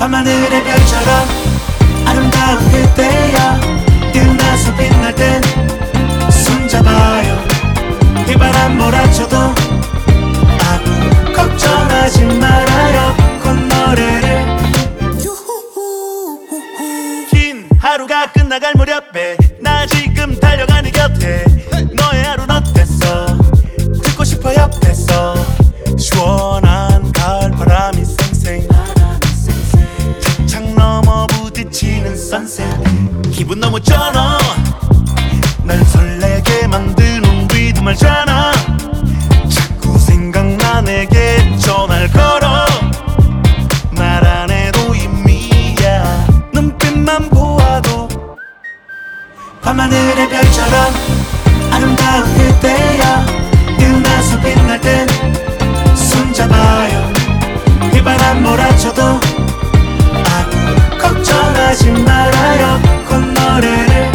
밤하늘의 별처럼 아름다운 그때야 뛰어나서 빛날 땐 손잡아요. 비바람 몰아쳐도 아무 걱정하지 말아요. 콧노래를 긴 하루가 끝나갈 무렵에 나 지금 달려가 네 곁에 너의 하루는 어땠어? 듣고 싶어 옆에서 시원한 가을바람이 쌩쌩 창 넘어 부딪히는 선셋 기분 너무 쩔어. 날 설레게 만드는 리듬 알잖아. 자꾸 생각나 내게 전화를 걸어. 말 안 해도 이미야. 눈빛만 보아도 밤하늘의 별처럼 아름다운 그때야 뛰어나서 빛날 땐 손잡아요. 비바람 몰아쳐도 아무 걱정하지 말아요. 콧노래를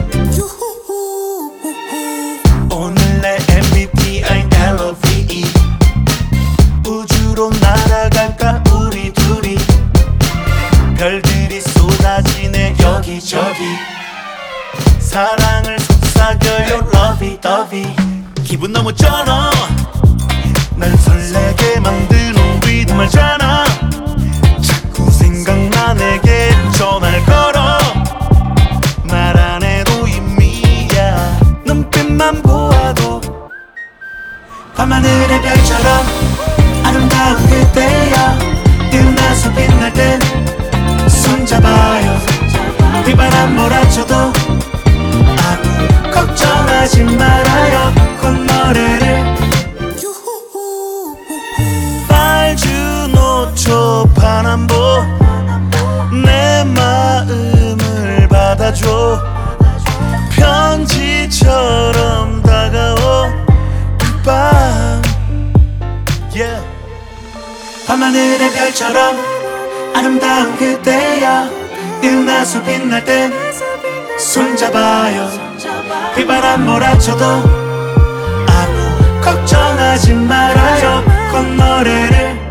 오늘 내 MBTI LOVE 우주로 날아갈까 우리 둘이 별들이 쏟아지네 여기저기 사랑을 속삭여요 러비더비 기분 너무 쩔어. 날 설레게 만드는 리듬 알잖아. 자꾸 생각나 내게 전화를 걸어. 말 안 해도 이미야. 눈빛만 보아도 밤하늘의 별처럼 아름다운 그때야 뛰어나서 빛날 땐 손잡아요. 비바람 몰아쳐도 아무 걱정하지 말아요. 콧노래를 빨주노초 파남보 내 마음을 받아줘. 편지처럼 다가온 그 밤 yeah. 밤하늘의 별처럼 아름다운 그때야 뛰어나서 빛날 땐 손잡아요. 비바람 몰아쳐도 아무 걱정하지 말아요. 콧노래를